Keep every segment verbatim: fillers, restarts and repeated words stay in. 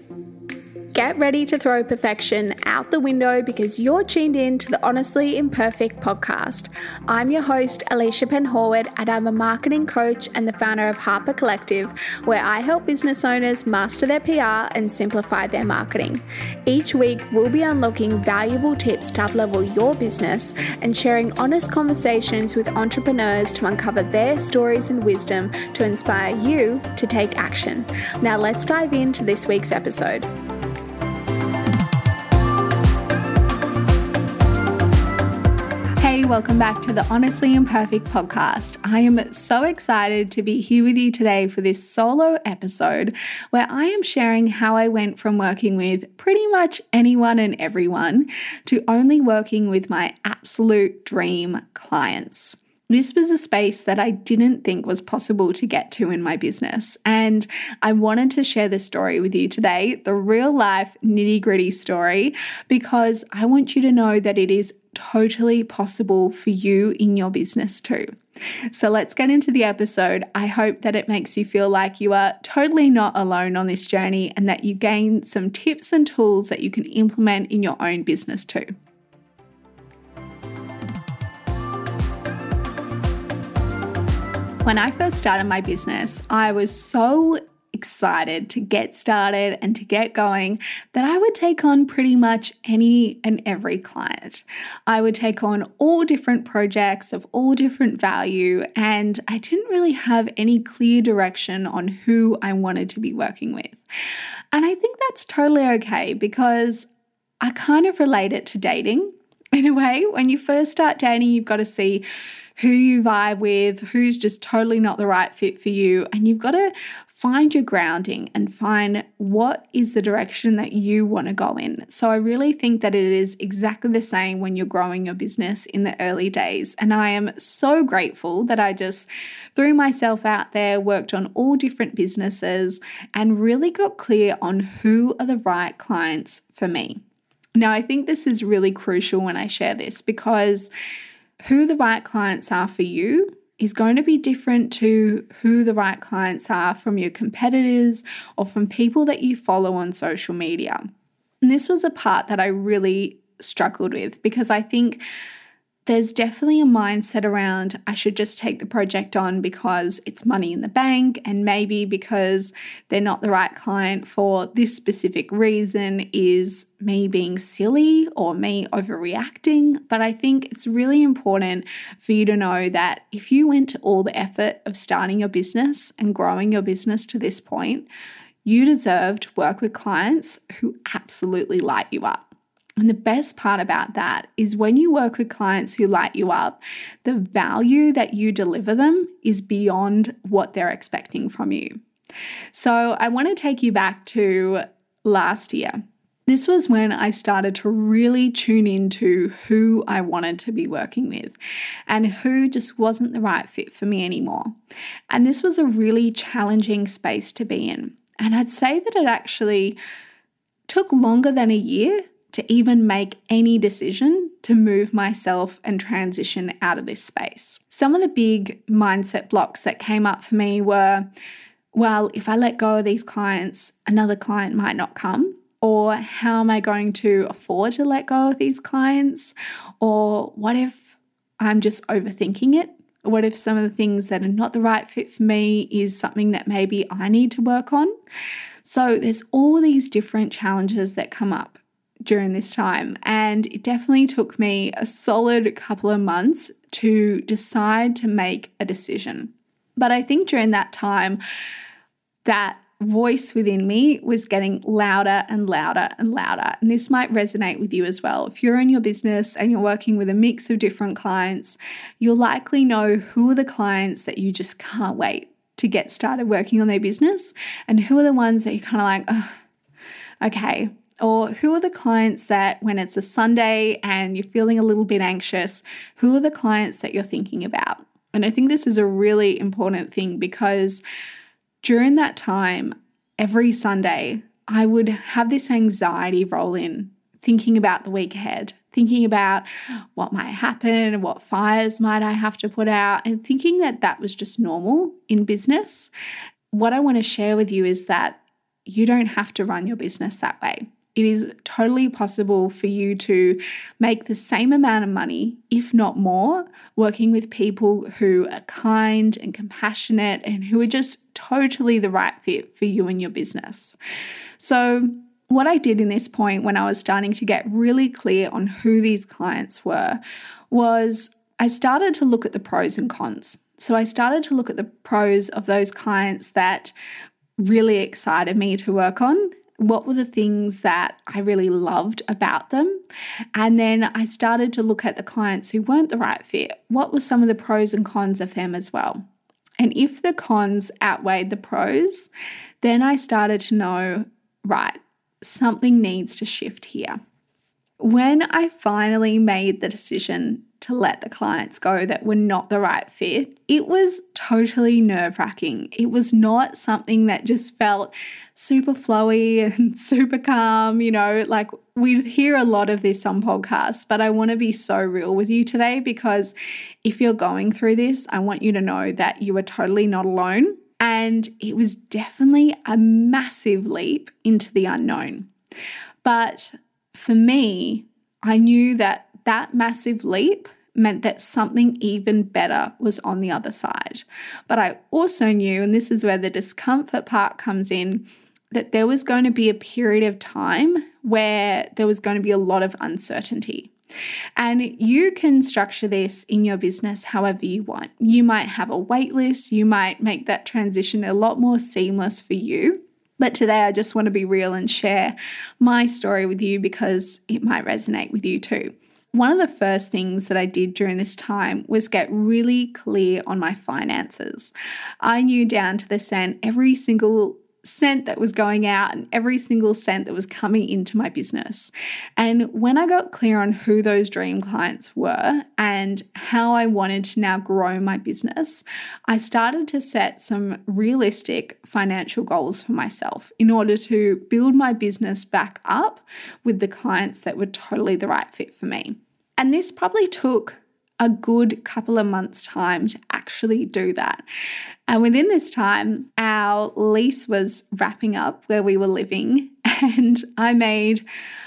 Get ready to throw perfection out the window because you're tuned in to the Honestly Imperfect podcast. I'm your host, Alicia Penhorwood, and I'm a marketing coach and the founder of Harper Collective, where I help business owners master their P R and simplify their marketing. Each week, we'll be unlocking valuable tips to up-level your business and sharing honest conversations with entrepreneurs to uncover their stories and wisdom to inspire you to take action. Now let's dive into this week's episode. Hey, welcome back to the Honestly Imperfect podcast. I am so excited to be here with you today for this solo episode where I am sharing how I went from working with pretty much anyone and everyone to only working with my absolute dream clients. This was a space that I didn't think was possible to get to in my business, and I wanted to share this story with you today, the real life nitty-gritty story, because I want you to know that it is totally possible for you in your business too. So let's get into the episode. I hope that it makes you feel like you are totally not alone on this journey and that you gain some tips and tools that you can implement in your own business too. When I first started my business, I was so excited to get started and to get going that I would take on pretty much any and every client. I would take on all different projects of all different value, and I didn't really have any clear direction on who I wanted to be working with. And I think that's totally okay because I kind of relate it to dating in a way. When you first start dating, you've got to see who you vibe with, who's just totally not the right fit for you. And you've got to find your grounding and find what is the direction that you want to go in. So I really think that it is exactly the same when you're growing your business in the early days. And I am so grateful that I just threw myself out there, worked on all different businesses, and really got clear on who are the right clients for me. Now, I think this is really crucial when I share this because who the right clients are for you is going to be different to who the right clients are from your competitors or from people that you follow on social media. And this was a part that I really struggled with because I think there's definitely a mindset around I should just take the project on because it's money in the bank, and maybe because they're not the right client for this specific reason is me being silly or me overreacting. But I think it's really important for you to know that if you went to all the effort of starting your business and growing your business to this point, you deserve to work with clients who absolutely light you up. And the best part about that is when you work with clients who light you up, the value that you deliver them is beyond what they're expecting from you. So I want to take you back to last year. This was when I started to really tune into who I wanted to be working with and who just wasn't the right fit for me anymore. And this was a really challenging space to be in. And I'd say that it actually took longer than a year to even make any decision to move myself and transition out of this space. Some of the big mindset blocks that came up for me were, well, if I let go of these clients, another client might not come. Or how am I going to afford to let go of these clients? Or what if I'm just overthinking it? What if some of the things that are not the right fit for me is something that maybe I need to work on? So there's all these different challenges that come up during this time. And it definitely took me a solid couple of months to decide to make a decision. But I think during that time, that voice within me was getting louder and louder and louder. And this might resonate with you as well. If you're in your business and you're working with a mix of different clients, you'll likely know who are the clients that you just can't wait to get started working on their business, and who are the ones that you're kind of like, oh, okay. Or who are the clients that when it's a Sunday and you're feeling a little bit anxious, who are the clients that you're thinking about? And I think this is a really important thing because during that time, every Sunday, I would have this anxiety roll in, thinking about the week ahead, thinking about what might happen, what fires might I have to put out, and thinking that that was just normal in business. What I want to share with you is that you don't have to run your business that way. It is totally possible for you to make the same amount of money, if not more, working with people who are kind and compassionate and who are just totally the right fit for you and your business. So what I did in this point when I was starting to get really clear on who these clients were was I started to look at the pros and cons. So I started to look at the pros of those clients that really excited me to work on. What were the things that I really loved about them? And then I started to look at the clients who weren't the right fit. What were some of the pros and cons of them as well? And if the cons outweighed the pros, then I started to know, right, something needs to shift here. When I finally made the decision to let the clients go that were not the right fit, it was totally nerve-wracking. It was not something that just felt super flowy and super calm. You know, like we hear a lot of this on podcasts, but I want to be so real with you today because if you're going through this, I want you to know that you are totally not alone. And it was definitely a massive leap into the unknown. But for me, I knew that that massive leap meant that something even better was on the other side. But I also knew, and this is where the discomfort part comes in, that there was going to be a period of time where there was going to be a lot of uncertainty. And you can structure this in your business however you want. You might have a wait list, you might make that transition a lot more seamless for you. But today I just want to be real and share my story with you because it might resonate with you too. One of the first things that I did during this time was get really clear on my finances. I knew down to the cent every single cent that was going out and every single cent that was coming into my business. And when I got clear on who those dream clients were and how I wanted to now grow my business, I started to set some realistic financial goals for myself in order to build my business back up with the clients that were totally the right fit for me. And this probably took a good couple of months' time to actually do that. And within this time, our lease was wrapping up where we were living, and I made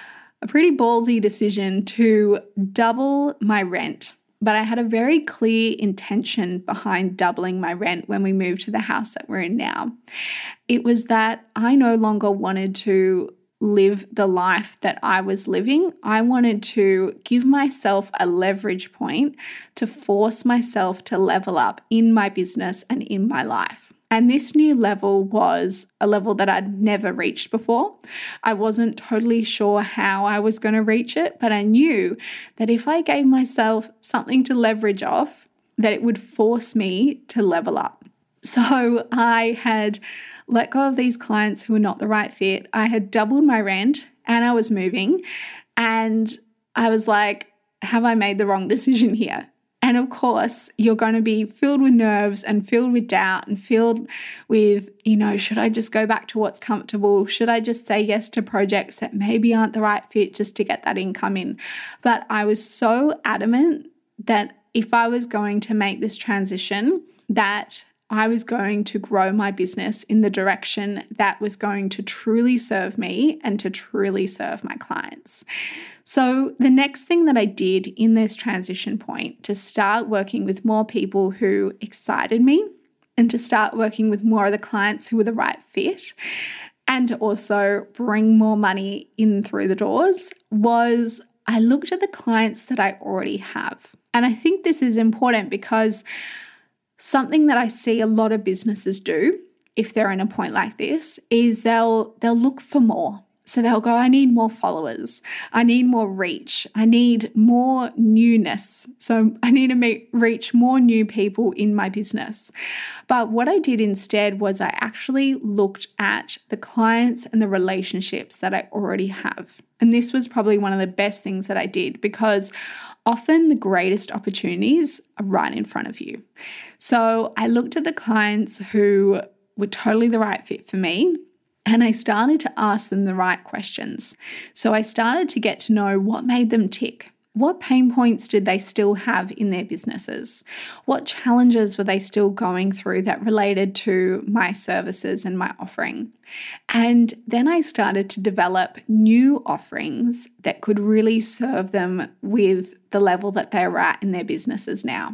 a pretty ballsy decision to double my rent. But I had a very clear intention behind doubling my rent when we moved to the house that we're in now. It was that I no longer wanted to live the life that I was living. I wanted to give myself a leverage point to force myself to level up in my business and in my life. And this new level was a level that I'd never reached before. I wasn't totally sure how I was going to reach it, but I knew that if I gave myself something to leverage off, that it would force me to level up. So I had let go of these clients who were not the right fit. I had doubled my rent and I was moving. And I was like, have I made the wrong decision here? And of course, you're going to be filled with nerves and filled with doubt and filled with, you know, should I just go back to what's comfortable? Should I just say yes to projects that maybe aren't the right fit just to get that income in? But I was so adamant that if I was going to make this transition, that I was going to grow my business in the direction that was going to truly serve me and to truly serve my clients. So the next thing that I did in this transition point to start working with more people who excited me and to start working with more of the clients who were the right fit and to also bring more money in through the doors was I looked at the clients that I already have. And I think this is important because something that I see a lot of businesses do if they're in a point like this is they'll they'll look for more. So they'll go, I need more followers. I need more reach. I need more newness. So I need to meet, reach more new people in my business. But what I did instead was I actually looked at the clients and the relationships that I already have. And this was probably one of the best things that I did because often the greatest opportunities are right in front of you. So I looked at the clients who were totally the right fit for me. And I started to ask them the right questions. So I started to get to know what made them tick. what pain points did they still have in their businesses? What challenges were they still going through that related to my services and my offering? And then I started to develop new offerings that could really serve them with the level that they were at in their businesses now.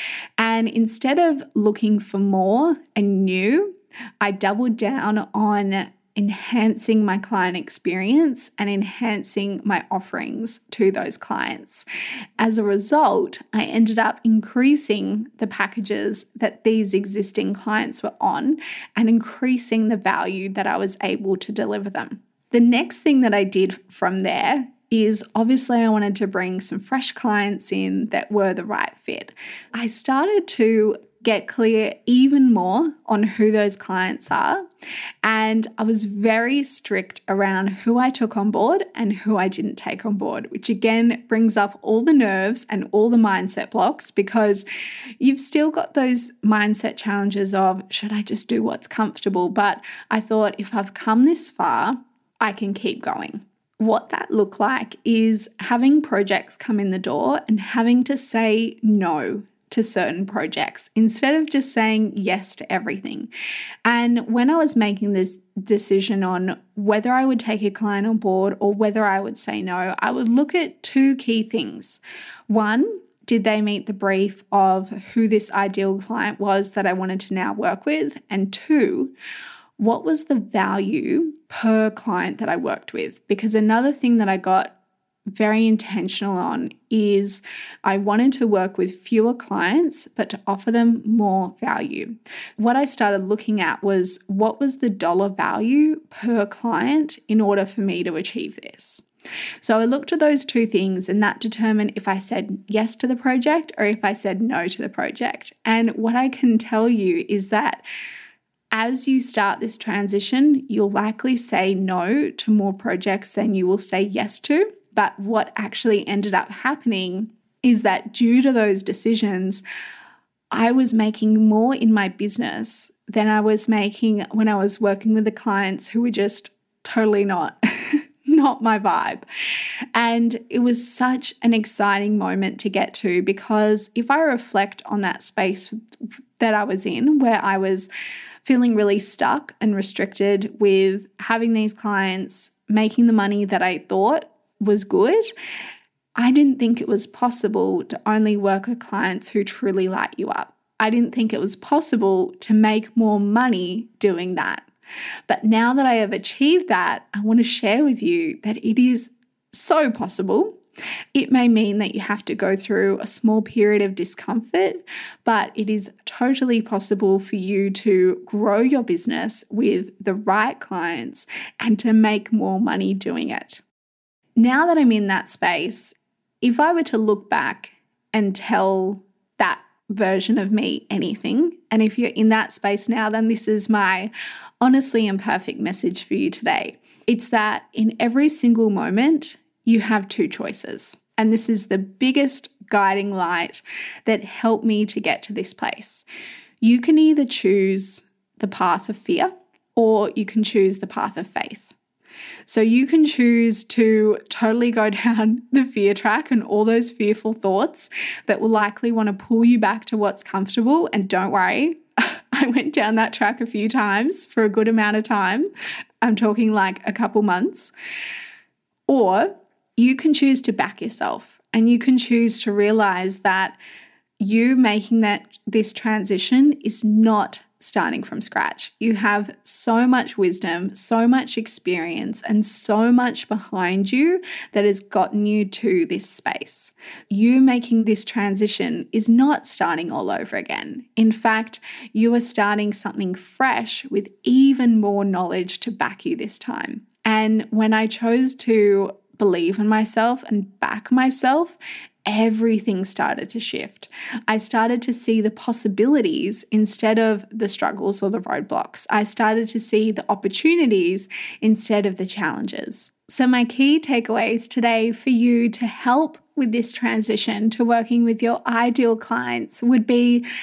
And instead of looking for more and new, I doubled down on enhancing my client experience and enhancing my offerings to those clients. As a result, I ended up increasing the packages that these existing clients were on and increasing the value that I was able to deliver them. The next thing that I did from there is obviously I wanted to bring some fresh clients in that were the right fit. I started to get clear even more on who those clients are. And I was very strict around who I took on board and who I didn't take on board, which again brings up all the nerves and all the mindset blocks, because you've still got those mindset challenges of, should I just do what's comfortable? But I thought, if I've come this far, I can keep going. What that looked like is having projects come in the door and having to say no to certain projects instead of just saying yes to everything. And when I was making this decision on whether I would take a client on board or whether I would say no, I would look at two key things. One, did they meet the brief of who this ideal client was that I wanted to now work with? And two, what was the value per client that I worked with? Because another thing that I got very intentional on is I wanted to work with fewer clients, but to offer them more value. What I started looking at was, what was the dollar value per client in order for me to achieve this? So I looked at those two things, and that determined if I said yes to the project or if I said no to the project. And what I can tell you is that as you start this transition, you'll likely say no to more projects than you will say yes to. But what actually ended up happening is that due to those decisions, I was making more in my business than I was making when I was working with the clients who were just totally not, not my vibe. And it was such an exciting moment to get to, because if I reflect on that space that I was in, where I was feeling really stuck and restricted with having these clients, making the money that I thought was good, I didn't think it was possible to only work with clients who truly light you up. I didn't think it was possible to make more money doing that. But now that I have achieved that, I want to share with you that it is so possible. It may mean that you have to go through a small period of discomfort, but it is totally possible for you to grow your business with the right clients and to make more money doing it. Now that I'm in that space, if I were to look back and tell that version of me anything, and if you're in that space now, then this is my honestly imperfect message for you today. It's that in every single moment, you have two choices. And this is the biggest guiding light that helped me to get to this place. You can either choose the path of fear, or you can choose the path of faith. So you can choose to totally go down the fear track and all those fearful thoughts that will likely want to pull you back to what's comfortable. And don't worry, I went down that track a few times for a good amount of time. I'm talking like a couple months. Or you can choose to back yourself, and you can choose to realize that you making that this transition is not starting from scratch. You have so much wisdom, so much experience, and so much behind you that has gotten you to this space. You making this transition is not starting all over again. In fact, you are starting something fresh with even more knowledge to back you this time. And when I chose to believe in myself and back myself, everything started to shift. I started to see the possibilities instead of the struggles or the roadblocks. I started to see the opportunities instead of the challenges. So my key takeaways today for you to help with this transition to working with your ideal clients would be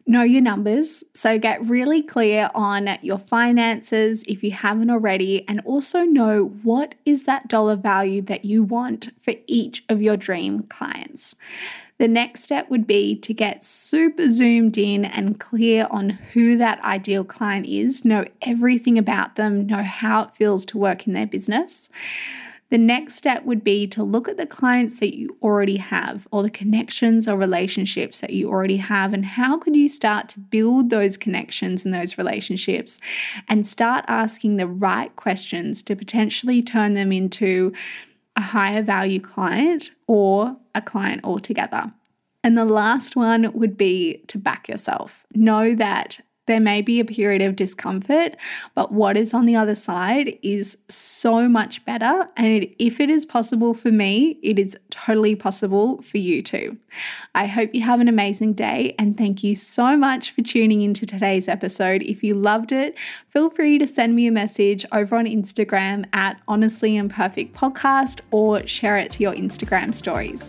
Know your numbers. So get really clear on your finances if you haven't already, and also know what is that dollar value that you want for each of your dream clients. The next step would be to get super zoomed in and clear on who that ideal client is, know everything about them, know how it feels to work in their business. The next step would be to look at the clients that you already have, or the connections or relationships that you already have, and how could you start to build those connections and those relationships and start asking the right questions to potentially turn them into a higher value client or a client altogether. And the last one would be to back yourself. Know that there may be a period of discomfort, but what is on the other side is so much better. And if it is possible for me, it is totally possible for you too. I hope you have an amazing day, and thank you so much for tuning into today's episode. If you loved it, feel free to send me a message over on Instagram at Honestly Imperfect Podcast, or share it to your Instagram stories.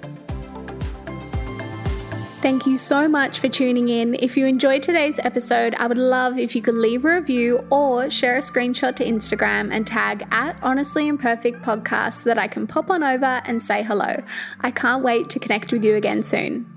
Thank you so much for tuning in. If you enjoyed today's episode, I would love if you could leave a review or share a screenshot to Instagram and tag at Honestly Imperfect Podcast so that I can pop on over and say hello. I can't wait to connect with you again soon.